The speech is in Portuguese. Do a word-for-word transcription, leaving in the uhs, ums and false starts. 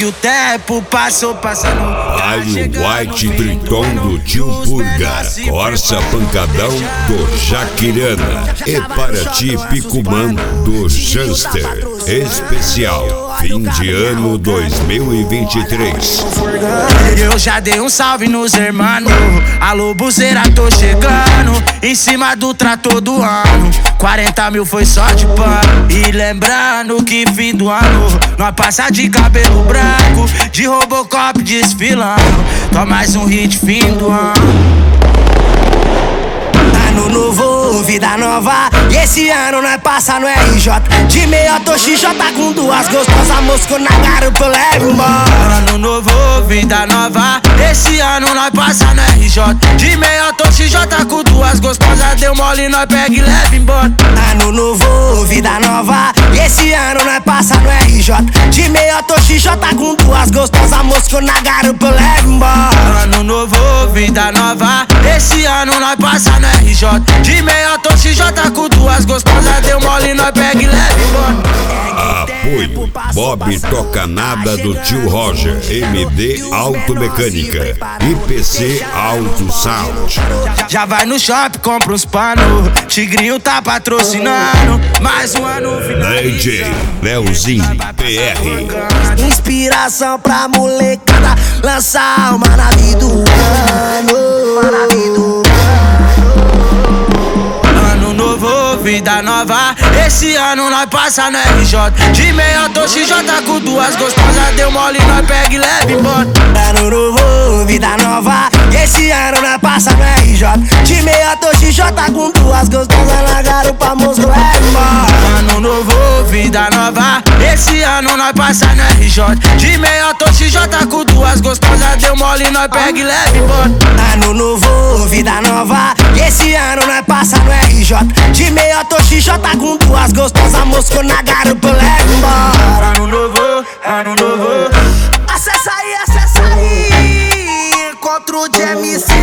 que o tempo passou passando. Alho White Triton do Tio Purga, Corsa Pancadão do Jaquirana e Paraty Picumã do Janster. Especial fim de ano dois mil e vinte e três. Eu já dei um salve nos hermanos. Alô, buzeira, tô chegando em cima do trator do ano. Quarenta mil foi só de pano. E lembrando que fim do ano nós passa de cabelo branco, de Robocop desfilando. Tô mais um hit fim do ano. Ano novo, vida nova, e esse ano nós passa no R J. De meia tô X J com duas gostosas, mosco na garupa eu levo embora. Ano novo, vida nova, esse ano nós passa no R J. De meia tô X J com duas gostosas, deu mole, nós pega e leva embora. Ano novo, vida nova, e esse ano nós passa no R J. De meia tô X J com duas gostosas, mosco na garupa eu levo embora. Ano novo, vida nova, esse ano nós passa no R J. De meia tô X J com duas gostosas, deu mole, nós pega e leva embora. Apoio Bob Toca Nada do Tio Roger, M D Automecânica, I P C Auto Sound. Já vai no shopping, compra uns panos, Tigrinho tá patrocinando. Mais um ano final. D J Leozinho P R. Inspiração pra molecada, lançar uma nave do ano. Uma nave do vida nova, esse ano nós passa no R J. De meia tô X J com duas gostosas, deu mole, nós pega e leva embora. Ano novo, vida nova, esse ano nós passa no R J. De meia tô X J com duas gostosas, na garupa mosco leva embora. Ano novo, vida nova, esse ano nós passa no R J. De meia tô X J com duas gostosas, deu mole, nós pega e leva embora. Ano novo, vida nova, esse ano nós passa no R J. De meia tô X J com duas gostosas, mosco na garupa eu levo embora. Ano novo, ano novo. Acessa aí, acessa aí. Encontro de M C